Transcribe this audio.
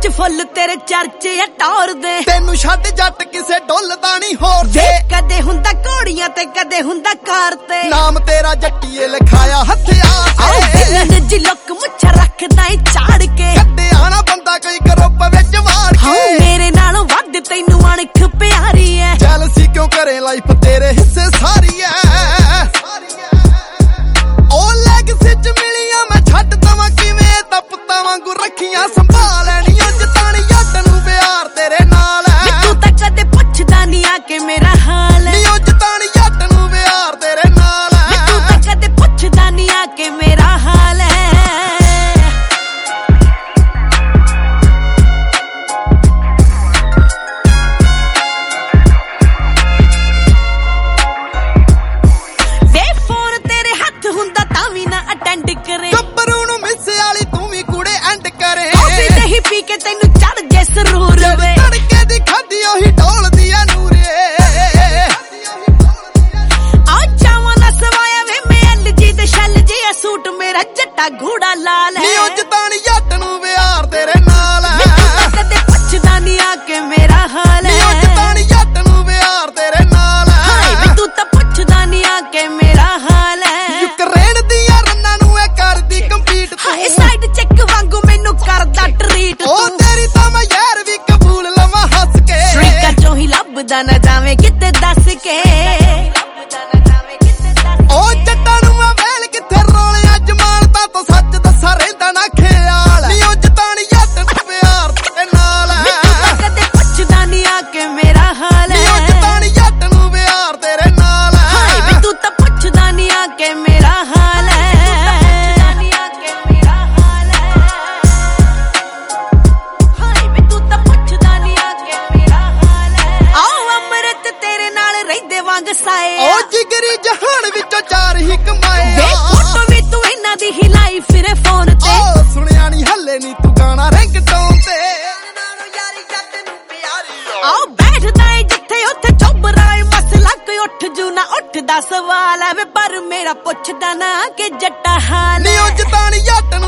ਵਿੱਚ ਫੁੱਲ ਤੇਰੇ ਚਰਚੇ ਆ ਟੌਰ ਦੇ। ਤੈਨੂੰ ਛੱਡ ਜੱਟ ਕਿਸੇ ਡੁੱਲਦਾ ਨਹੀਂ ਹੋਰ ਤੇ। ਕਦੇ ਹੁੰਦਾ ਘੋੜੀਆਂ ਤੇ ਕਦੇ ਹੁੰਦਾ ਕਾਰ ਤੇ। ਨਾਮ ਤੇਰਾ ਜੱਟੀਏ ਲਿਖਾਇਆ ਹਥਿਆਰ ਤੇ। ਜੀ ਲੁੱਕ ਮੁੱਛ ਰੱਖਦਾ ਏ ਝਾੜ ਕੇ। ਕੱਢਿਆ ਨਾ ਬੰਦਾ ਕੋਈ ਗਰੁੱਪ ਵਿੱਚ ਵਾੜ ਕੇ। ਮੇਰੇ ਨਾਲੋਂ ਵੱਧ ਤੈਨੂੰ ਅਣਖ ਪਿਆਰੀ ਐ। ਜੈਲਸੀ ਕਿਉਂ ਕਰੇ ਲਾਈਫ ਤੇਰੇ ਹਿੱਸੇ ਸਾਰੀ ਐ। ਉਹ ਲੈਗ ਸਿੱਚ ਮਿਲੀਆਂ ਮੈਂ ਛੱਡ ਦਵਾਂ ਕਿਵੇਂ ਤਾਂ ਪੁੱਤਾਂ ਵਾਂਗੂ ਰੱਖੀਆਂ ਸੰਭਾਲ ਲੈਣੀ। ਉਹ ਜਤਾਣੀ ਜੱਟ ਨੂੰ ਪਿਆਰ ਤੇਰੇ ਨਾਲ ਐ। ਤੂੰ ਤਾਂ ਕਦੇ ਪੁੱਛਦਾ ਨਹੀਂ ਆ ਕਿ ਮੇਰਾ ਹਾਲ ਐ। ਉਹ ਜਤਾਣੀ ਜੱਟ ਨੂੰ ਪਿਆਰ ਤੇਰੇ ਨਾਲ ਐ। ਤੂੰ ਤਾਂ ਕਦੇ ਪੁੱਛਦਾ ਨਹੀਂ ਆ ਕਿ ਮੇਰਾ ਹਾਲ ਐ। ਗੱਭਰੂ ਨੂੰ ਮਿੱਸੇ ਵਾਲੀ ਤੂੰ ਵੀ ਕੁੜੇ ਐਂਡ ਕਰੇ। ਕਾਫੀ ਨਹੀਂ ਪੀ ਕੇ ਤੈਨੂੰ ਚੜ ਜੇ ਸਰੂਰ ਵੇ। ਤੜਕੇ ਦੀ ਖਾਦੀ ਉਹੀ ਢੋਲਦੀ ਆ ਨੂਰੇ। ਆ ਚਾਵਾਂ ਦਾ ਸਵਾਇਆ ਵੇ ਮੈਂ ਐਲਜੀ ਤੇ ਸ਼ੈਲ ਜੀ ਆ ਸੂਟ ਮੇਰਾ ਜੱਟਾ ਘੋੜਾ ਲਾਲ ਹੈ। ਉਹ ਜਤਾਣੀ ਜੱਟ ਨੂੰ ਪਿਆਰ ਤੇਰੇ ਨਾਲ ਐ। ਕਦੇ ਪੁੱਛਦਾ ਨਹੀਂ ਆ ਕਿ ਮੇਰਾ ਹਾਲ ਹੈ। ਉਹ ਜਤਾਣੀ ਜੱਟ ਨੂੰ ਪਿਆਰ ਤੇਰੇ ਨਾਲ ਐ। ਤੂੰ ਤਾਂ ਪੁੱਛਦਾ ਨਹੀਂ ਆ ਕਿ ਮੇਰਾ ਹਾਲ ਹੈ। ਯੂਕਰੇਨ ਦੀਆਂ ਰੰਨਾਂ ਨੂੰ ਇਹ ਕਰਦੀ ਕੰਪੀਟ ਤੂੰ। ਹਾਏ ਸਾਈਡ ਚੈੱਕ ਵਾਂਗੂ ਮੈਨੂੰ ਕਰਦਾ ਟਰੀਟ ਤੂੰ। ਉਹ ਤੇਰੀ ਤਾਂ ਮੈਂ ਯਾਰ ਵੀ ਕਬੂਲ ਲਵਾਂ ਹੱਸ ਕੇ। ਸ਼ਰੀਕਾ ਚੋਂ ਹੀ ਲੱਭਦਾ ਨਾ ਜਾਵੇਂ ਕਿਤੇ ਦੱਸ ਕੇ। ਉਹ ਜੱਟਾਂ ਨੂੰ ਮੈਂ ਵੇਲ ਕਿੱਥੇ ਰੋਲਿਆ ਜਮਾਨਤਾਂ ਤੋਂ ਸੱਚ ਦੱਸਾਂ ਰਹਿੰਦਾ ਨਾ ਖਿਆਲ। ਨੀ ਉਹ ਜਤਾਣੀ ਜੱਟ ਨੂੰ ਪਿਆਰ ਤੇਰੇ ਨਾਲ ਐ। ਕਦੇ ਪੁੱਛਦਾ ਨਹੀਂ ਆ ਕਿ ਮੇਰਾ ਹਾਲ ਹੈ। ਨੀ ਉਹ ਜਤਾਣੀ ਜੱਟ ਨੂੰ ਪਿਆਰ ਤੇਰੇ ਨਾਲ ਐ। ਤੂੰ ਤਾਂ ਪੁੱਛਦਾ ਨਹੀਂ ਆ ਕਿ ਮੇਰਾ ਹਾਲ ਹੈ। ਵਾਂਗ ਸਾਏ ਉਹ ਜਿਗਰੀ ਜਹਾਨ ਵਿੱਚੋਂ ਚਾਰ ਹੀ ਕਮਾਏ। ਵੇ ਫੋਟੋ ਵੀ ਤੂੰ ਇਹਨਾਂ ਦੀ ਹਿਲਾਈ ਫਿਰੇ ਫੋਨ ਤੇ। ਉਹ ਸੁਣਿਆ ਨਹੀਂ ਹੱਲੇ ਨਹੀਂ ਤੂੰ ਗਾਣਾ ਰਿੰਗਟੋਨ ਤੇ। ਆਓ ਬੈਠਦਾ ਏ ਜਿੱਥੇ ਉੱਥੇ ਚੁੱਭਰਾ ਏ ਮਸਲਾ ਕੋਈ ਉੱਠ ਜੂ ਨਾ ਉੱਠਦਾ ਸਵਾਲ ਐ ਵੇ ਪਰ ਮੇਰਾ ਪੁੱਛਦਾ ਨਾ ਕਿ ਜੱਟਾ ਹਾਲ। ਨੀ ਉਹ ਜਤਾਣੀ ਜੱਟ